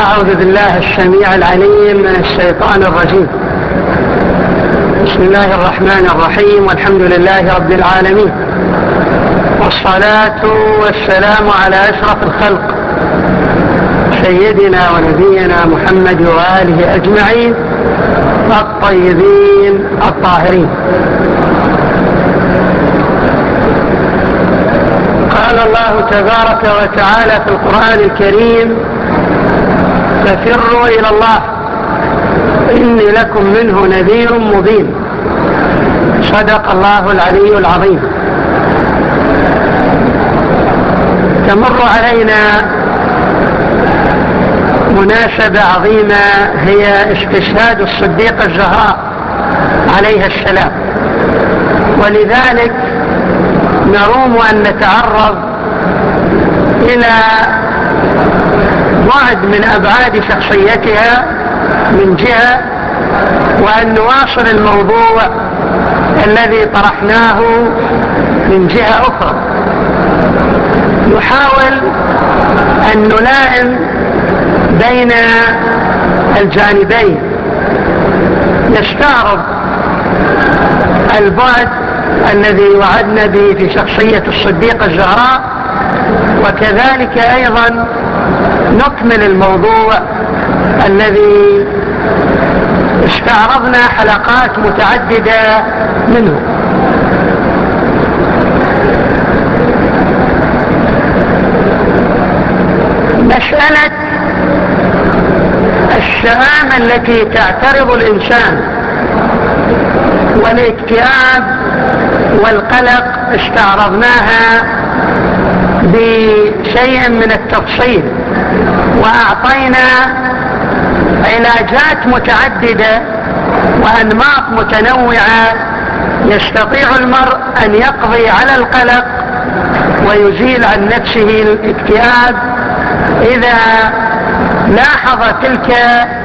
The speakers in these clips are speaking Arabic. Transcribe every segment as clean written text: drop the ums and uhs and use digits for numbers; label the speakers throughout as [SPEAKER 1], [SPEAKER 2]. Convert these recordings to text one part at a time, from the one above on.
[SPEAKER 1] أعوذ بالله السميع العليم من الشيطان الرجيم. بسم الله الرحمن الرحيم، والحمد لله رب العالمين، والصلاة والسلام على أشرف الخلق سيدنا ونبينا محمد وآله أجمعين الطيبين الطاهرين. قال الله تبارك وتعالى في القرآن الكريم: ففروا إلى الله إني لكم منه نذير مبين. صدق الله العلي العظيم. تمر علينا مناسبة عظيمة، هي استشهاد الصديقة الزهراء عليها السلام، ولذلك نروم أن نتعرض إلى بعد من أبعاد شخصيتها من جهة، وأن نواصل الموضوع الذي طرحناه من جهة أخرى. نحاول أن نلائم بين الجانبين، نستعرض البعد الذي وعدنا به في شخصية الصديقة الزهراء، وكذلك أيضا نكمل الموضوع الذي استعرضنا حلقات متعددة منه. مسألة الشآمة التي تعترض الإنسان والاكتئاب والقلق استعرضناها بشيء من التفصيل، وأعطينا علاجات متعددة وأنماط متنوعة يستطيع المرء أن يقضي على القلق ويزيل عن نفسه الاكتئاب إذا لاحظ تلك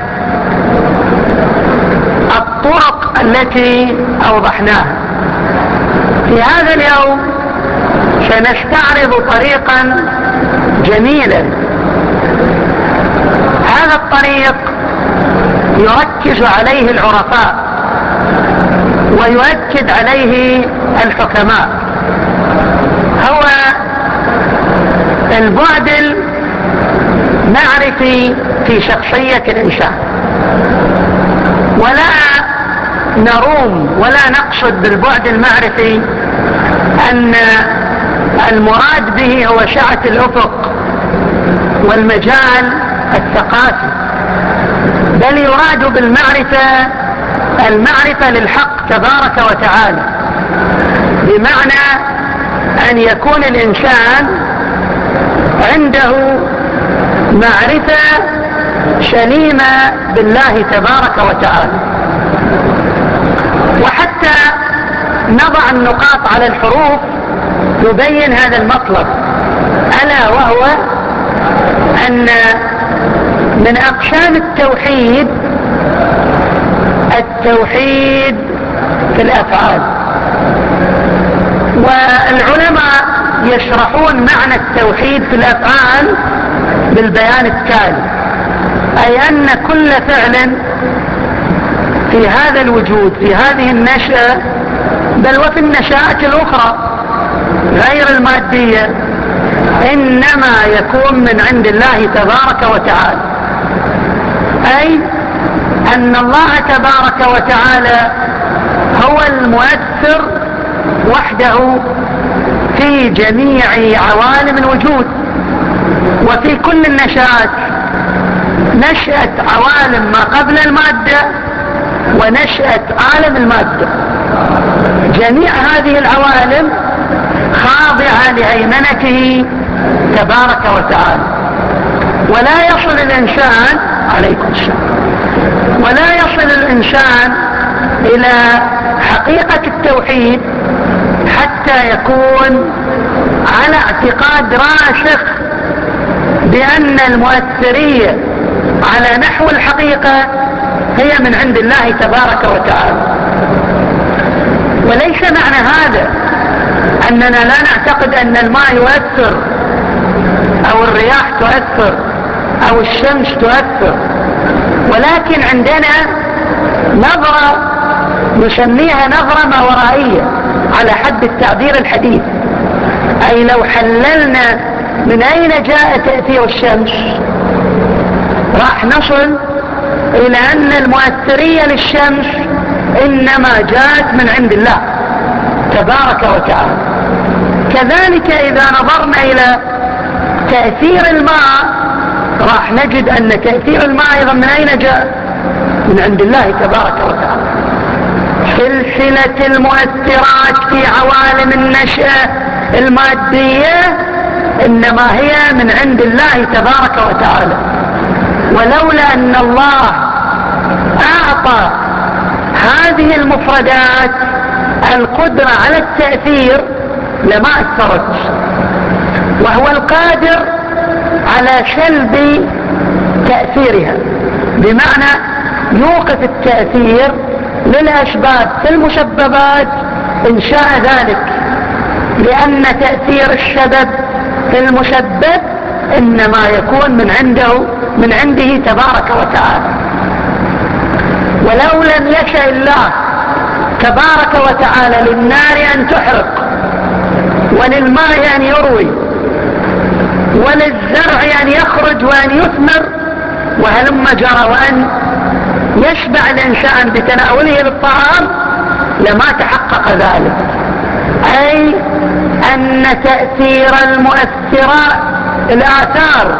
[SPEAKER 1] الطرق التي أوضحناها. في هذا اليوم سنستعرض طريقا جميلا. هذا الطريق يركز عليه العرفاء ويؤكد عليه الحكماء، هو البعد المعرفي في شخصية الإنسان. ولا نروم ولا نقصد بالبعد المعرفي أن المراد به هو سعة الأفق والمجال الثقافي، بل يراد بالمعرفة المعرفة للحق تبارك وتعالى، بمعنى أن يكون الإنسان عنده معرفة سليمة بالله تبارك وتعالى. وحتى نضع النقاط على الحروف يبين هذا المطلب، ألا وهو أن من أقسام التوحيد التوحيد في الأفعال. والعلماء يشرحون معنى التوحيد في الأفعال بالبيان التالي: أي أن كل فعل في هذا الوجود، في هذه النشأة، بل وفي النشآت الأخرى غير المادية، إنما يكون من عند الله تبارك وتعالى. أي أن الله تبارك وتعالى هو المؤثر وحده في جميع عوالم الوجود وفي كل النشآت، نشأة عوالم ما قبل المادة ونشأة عالم المادة. جميع هذه العوالم خاضعة لهيمنته تبارك وتعالى. ولا يصل الإنسان عليكم السلام ولا يصل الإنسان إلى حقيقة التوحيد حتى يكون على اعتقاد راسخ بأن المؤثرية على نحو الحقيقة هي من عند الله تبارك وتعالى. وليس معنى هذا أننا لا نعتقد أن الماء يؤثر أو الرياح تؤثر أو الشمس تؤثر، ولكن عندنا نظرة نسميها نظرة ماورائية على حد التعبير الحديث. أي لو حللنا من أين جاء تأثير الشمس راح نصل إلى أن المؤثرية للشمس إنما جاءت من عند الله تبارك وتعالى. كذلك إذا نظرنا إلى تأثير الماء راح نجد أن تأثير الماء أيضا من أين جاء؟ من عند الله تبارك وتعالى. سلسلة المؤثرات في عوالم النشأة المادية إنما هي من عند الله تبارك وتعالى، ولولا أن الله أعطى هذه المفردات القدرة على التأثير لما أثرت، وهو القادر على سلب تأثيرها، بمعنى يوقف التأثير للأسباب في المسببات إن شاء ذلك، لأن تأثير السبب في المسبب إنما يكون من عنده تبارك وتعالى. ولو لم يشاء الله تبارك وتعالى للنار أن تحرق، وللماء أن يروي، وللزرع أن يخرج وأن يثمر وهلم جرى، وأن يشبع الإنسان بتناوله للطعام، لما تحقق ذلك. أي أن تأثير المؤثرات الآثار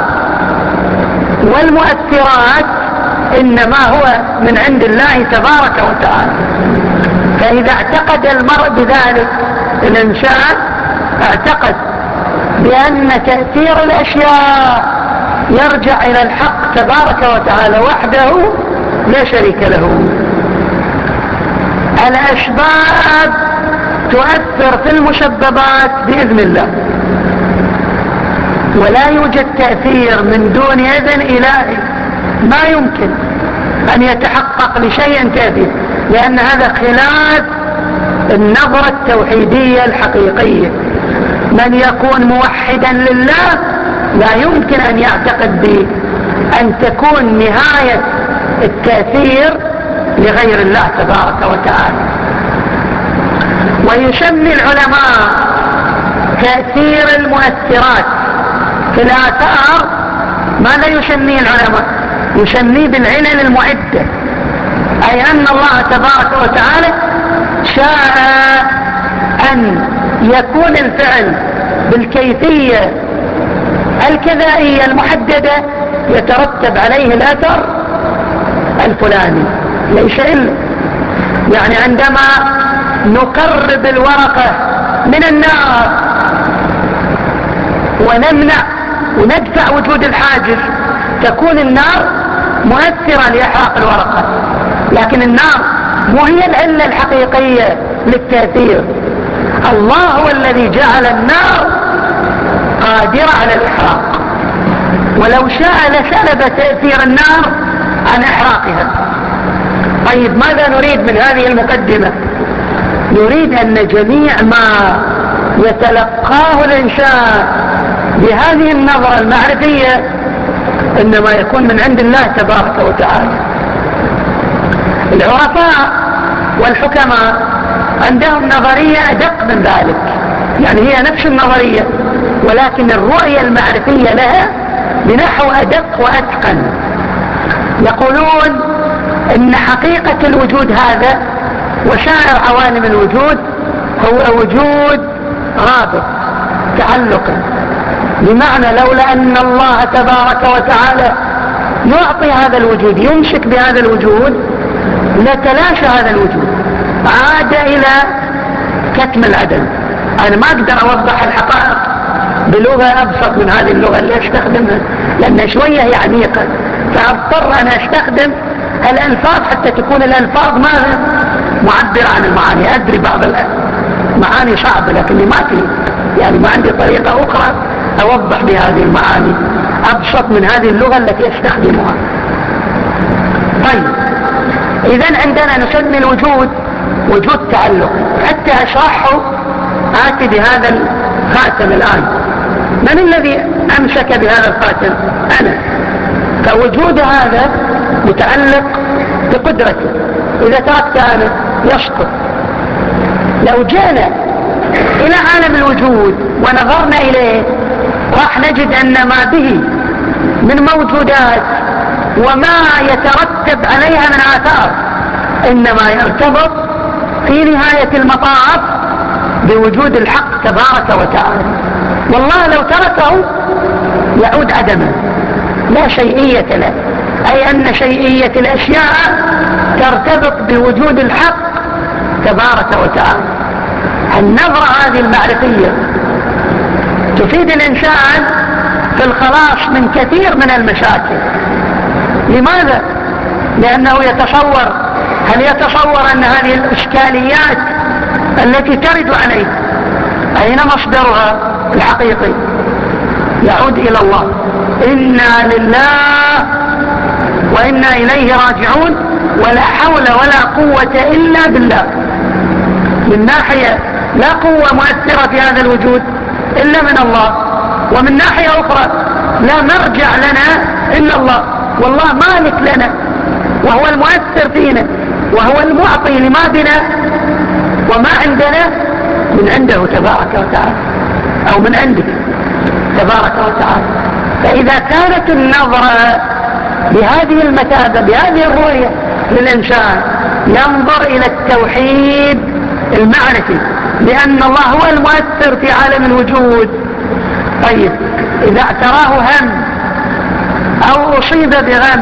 [SPEAKER 1] والمؤثرات إنما هو من عند الله تبارك وتعالى. فإذا اعتقد المرء بذلك الإنسان اعتقد بأن تأثير الأشياء يرجع إلى الحق تبارك وتعالى وحده لا شريك له. الأسباب تؤثر في المسببات بإذن الله، ولا يوجد تأثير من دون إذن إلهي، ما يمكن أن يتحقق لشيء تأثير، لأن هذا خلاف النظرة التوحيدية الحقيقية. من يكون موحدا لله لا يمكن أن يعتقد بأن تكون نهاية التأثير لغير الله تبارك وتعالى. ويسمي العلماء تأثير المؤثرات في الآثار، ماذا يسميه العلماء؟ يسميه بالعلل المعدة، أي أن الله تبارك وتعالى شاء أن يكون الفعل بالكيفية الكذائية المحددة يترتب عليه الأثر الفلاني. ليس إلا يعني عندما نقرب الورقة من النار ونمنع وندفع وجود الحاجز، تكون النار مؤثرة لإحراق الورقة، لكن النار مو هي العلة الحقيقية للتأثير. الله هو الذي جعل النار قادرة على الإحراق، ولو شاء لسلب تأثير النار عن إحراقها. طيب ماذا نريد من هذه المقدمة؟ نريد أن جميع ما يتلقاه الإنسان بهذه النظرة المعرفية إنما يكون من عند الله تبارك وتعالى. العرفاء والحكماء عندهم نظرية أدق من ذلك، يعني هي نفس النظرية ولكن الرؤية المعرفية لها بنحو أدق وأتقن. يقولون إن حقيقة الوجود هذا وسائر عوالم الوجود هو وجود رابط تعلقي، بمعنى لولا أن الله تبارك وتعالى يعطي هذا الوجود، يمسك بهذا الوجود، لتلاشى هذا الوجود، عاد إلى كتم العدم. أنا ما أقدر أوضح الحقائق بلغة أبسط من هذه اللغة اللي أستخدمها، لأن شوية هي عميقة، فأضطر أن أستخدم الألفاظ حتى تكون الألفاظ ماذا؟ معبرة عن المعاني. أدري بعض المعاني صعبة لكني ما في، يعني ما عندي طريقة أخرى أوضح بهذه المعاني أبسط من هذه اللغة التي أستخدمها. طيب إذن عندنا نسمي الوجود وجود تعلق. حتى أشرحه آتي بهذا الخاتم الآن. من الذي أمسك بهذا الخاتم؟ أنا. فوجود هذا متعلق بقدرته. إذا تركت أنا يسقط. لو جانا إلى عالم الوجود ونظرنا إليه راح نجد أن ما به من موجودات وما يترتب عليها من آثار إنما يرتبط في نهاية المطاف بوجود الحق تبارك وتعالى. والله لو تركه يعود عدما، لا شيئية له، أي أن شيئية الأشياء ترتبط بوجود الحق تبارك وتعالى. النظرة هذه المعرفية تفيد الإنسان في الخلاص من كثير من المشاكل. لماذا؟ لأنه هل يتصور أن هذه الإشكاليات التي ترد عليه أين مصدرها الحقيقي؟ يعود إلى الله. إنا لله وإنا إليه راجعون، ولا حول ولا قوة إلا بالله. من ناحية لا قوة مؤثرة في هذا الوجود إلا من الله، ومن ناحية أخرى لا مرجع لنا إلا الله، والله مالك لنا وهو المؤثر فينا وهو المعطي لما بنا، وما عندنا من عنده تبارك وتعالى أو من عنده تبارك وتعالى. فإذا كانت النظرة بهذه المثابة بهذه الرؤية للإنسان ينظر إلى التوحيد المعرفي لأن الله هو المؤثر في عالم الوجود. طيب إذا اعتراه هم أو أصيب بغم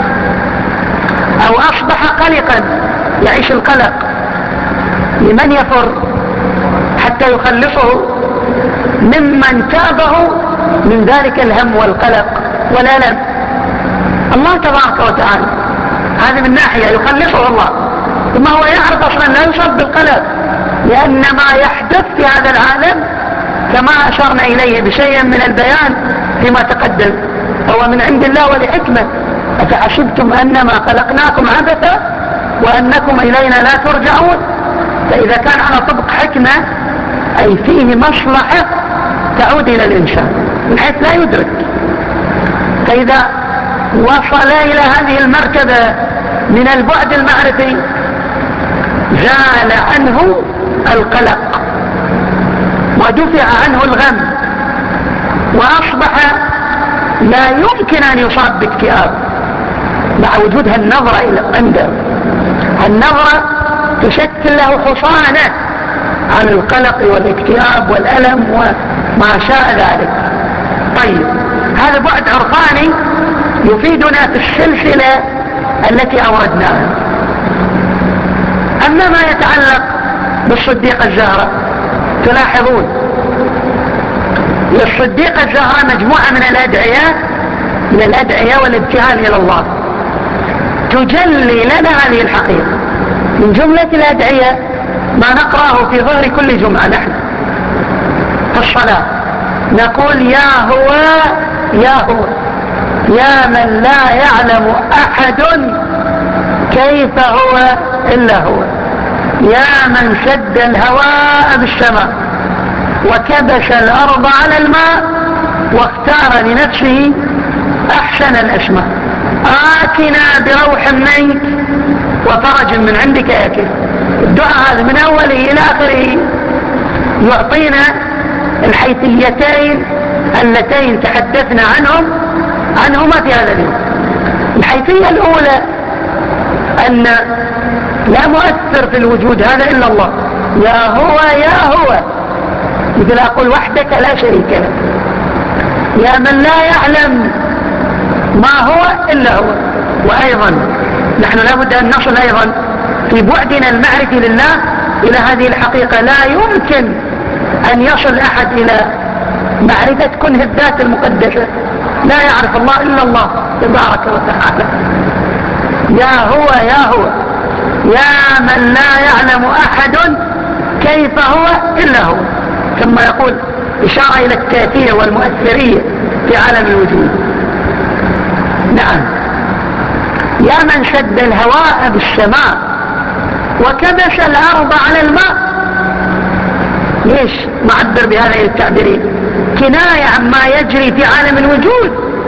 [SPEAKER 1] أو أصبح قلقا، يعيش القلق، لمن يفر حتى يخلصه ممن تابه من ذلك الهم والقلق والألم؟ الله تبارك وتعالى. هذا من ناحية يخلصه الله، ثم هو يعرف أصلا لا يصاب بالقلق، لأن ما يحدث في هذا العالم كما أشرنا إليه بشيء من البيان فيما تقدم هو من عند الله ولحكمة. أفحسبتم أنما خلقناكم عبثا وأنكم إلينا لا ترجعون؟ فإذا كان على طبق حكمة أي فيه مصلحة تعود إلى الإنسان من حيث لا يدرك. فإذا وصل إلى هذه المرتبة من البعد المعرفي زال عنه القلق ودفع عنه الغم، وأصبح لا يمكن أن يصاب باكتئاب مع وجودها النظرة إلى عنده. النظرة تشكل له حصانة عن القلق والاكتئاب والألم وما شاء ذلك. طيب هذا بعد عرفاني يفيدنا في السلسلة التي أوردناها. أما ما يتعلق بالصديقة الزهراء تلاحظون للصديقة الزهراء مجموعة من الأدعية والابتهال إلى الله تجلي لنا هذه الحقيقة. من جملة الأدعية ما نقرأه في ظهر كل جمعة نحن في الصلاة، نقول يا هو يا هو يا من لا يعلم أحد كيف هو إلا هو، يا من سد الهواء بالسماء وكبس الأرض على الماء واختار لنفسه أحسن الأسماء، آتنا بروح منك وفرج من عندك يأتي. الدعاء هذا من أوله إلى آخره يعطينا الحيثيتين اللتين تحدثنا عنهما في هذا اليوم. الحيثية الأولى أن لا مؤثر في الوجود هذا إلا الله، يا هو يا هو، مثل أقول وحدك لا شريك له، يا من لا يعلم ما هو إلا هو. وأيضا نحن لابد أن نصل أيضا في بعدنا المعرفي لله إلى هذه الحقيقة. لا يمكن أن يصل أحد إلى معرفة كنه الذات المقدسة، لا يعرف الله إلا الله تبارك وتعالى. يا هو يا هو يا من لا يعلم أحد كيف هو إلا هو. ثم يقول إشارة إلى التأثير والمؤثرية في عالم الوجود. نعم، يا من سد الهواء بالسماء وكبس الأرض على الماء. ليش معبر بهذه التعبيرين؟ كناية عما يجري في عالم الوجود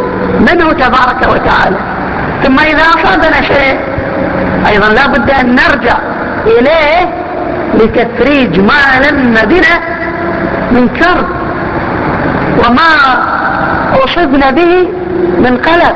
[SPEAKER 1] منه تبارك وتعالى. ثم إذا أصابنا شيء أيضا لا بد أن نرجع إليه لتفريج ما لم بنا من كرب وما أصبنا به من قلق.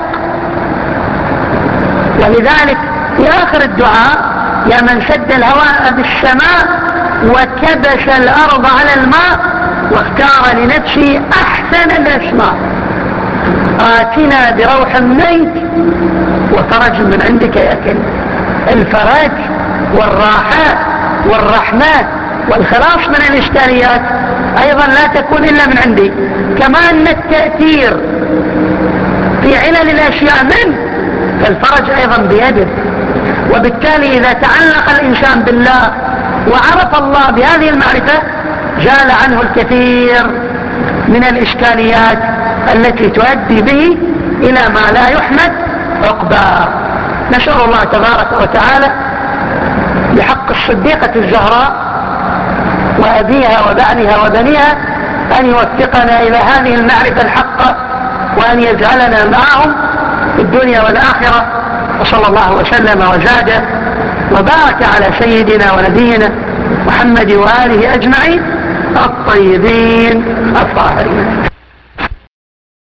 [SPEAKER 1] ولذلك في آخر الدعاء: يا من سد الهواء بالسماء وكبس الأرض على الماء واختار لنفسه أحسن الأسماء، آتنا بروح منك وفرج من عندك يا كريم. الفرج والراحة والرحمة والخلاص من الإشكاليات أيضا لا تكون إلا من عندي، كما أن التأثير في علل الأشياء منه، فالفرج أيضا بيده. وبالتالي إذا تعلق الإنسان بالله وعرف الله بهذه المعرفة جال عنه الكثير من الإشكاليات التي تؤدي به إلى ما لا يحمد عقباه. نسأل الله تبارك وتعالى بحق الصديقة الزهراء وأبيها وبعلها وبنيها أن يوفقنا إلى هذه المعرفة الحقة، وأن يجعلنا معهم في الدنيا والآخرة. وصلى الله وسلم وزاد وبارك على سيدنا ونبينا محمد وآله أجمعين الطيبين الطاهرين.